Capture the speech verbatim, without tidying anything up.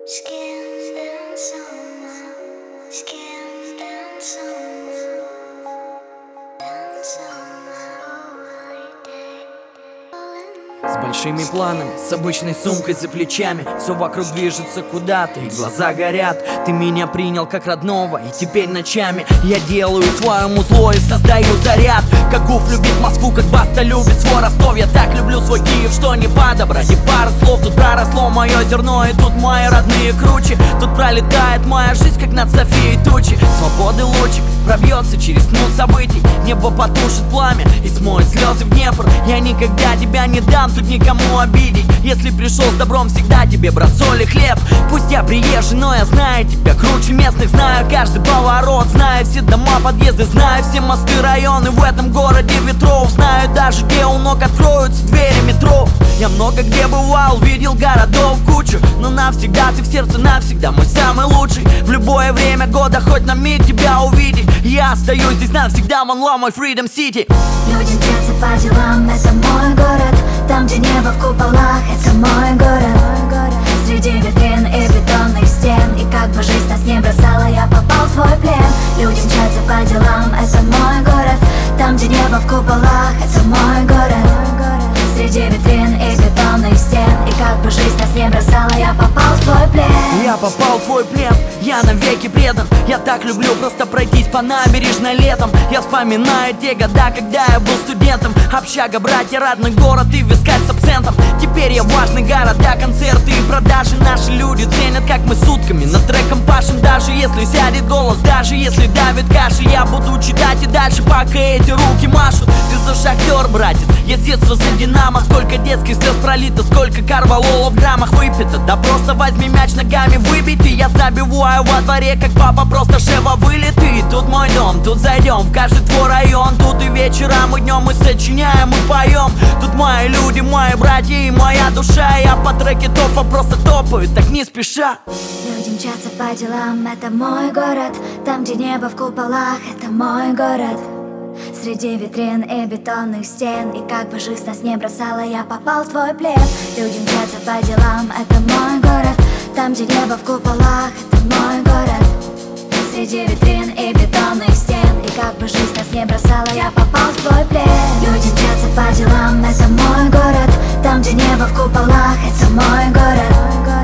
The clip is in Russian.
Skin down somewhere, skin down somewhere, down somewhere all day. С большими планами, с обычной сумкой за плечами, все вокруг движется куда-то, и глаза горят. Ты меня принял как родного, и теперь ночами я делаю своему зло и создаю заряд. Как Гуф любит Москву, как Баста любит свой Ростов. Я так люблю свой Киев, что не подобрать и пара слов. Тут проросло мое зерно, и тут мои родные круче. Тут пролетает моя жизнь, как над Софией тучи. Свободы лучик пробьется через тьму событий. Небо потушит пламя и смоет слезы в Днепр. Я никогда тебя не дам тут никому обидеть. Если пришел с добром, всегда тебе, брат, соль и хлеб. Пусть я приезжий, но я знаю тебя круче местных. Знаю каждый поворот, знаю все дома, подъезды, знаю все мосты, районы в этом городе ветров. Знаю даже, где у ног откроются двери метро. Я много где бывал, видел городов кучу, но навсегда ты в сердце, навсегда мой самый лучший. В любое время года, хоть на миг тебя увидеть, я остаюсь здесь навсегда, One Love, мой Freedom City. Люди мчатся по делам, это мой город. Там, где небо в куполах, это мой город. Среди витрин и бетонных стен, и как бы жизнь нас не бросала, я попал в твой плен. Люди мчатся по делам, это мой город. Там, где небо в куполах, это мой город. Среди витрин и бетонных стен, и как бы жизнь нас не бросала, я попал в твой плен. Я попал в твой плен, я навеки предан. Я так люблю просто пройтись по набережной летом. Я вспоминаю те года, когда я был студентом. Общага, братья, родной город и вискарь с абсентом. Теперь я важный города, концерты и продажи. Наши люди ценят, как мы сутками над треком пашем. Даже если сядет голос, даже если давит каши, я буду читать и дальше, пока эти руки машут. Ты за Шахтер, братец, я с детства за Динамо. Сколько детских слез пролито, сколько карвалола в граммах выпито. Да просто возьми мяч ногами, выбить, и я забиваю во дворе, как папа, просто шева вылет. И тут мой дом, тут зайдем в каждый твой район. Тут и вечером, и днем мы сочиняем, и поем. Тут мои люди, мои братья и моя душа. Я по треке топа просто топаю, так не спеша. Люди мчатся по делам, это мой город. Там, где небо в куполах, это мой город. Среди витрин и бетонных стен, и как бы жизнь нас не бросала, я попал в твой плен. Люди мчатся по делам, это мой город. Там, где небо в куполах, это мой город. Среди витрин и бетонных стен, и как бы жизнь нас не бросала, я попал в твой плен. Люди мчатся по делам, это мой город. Там, где небо в куполах, это мой город.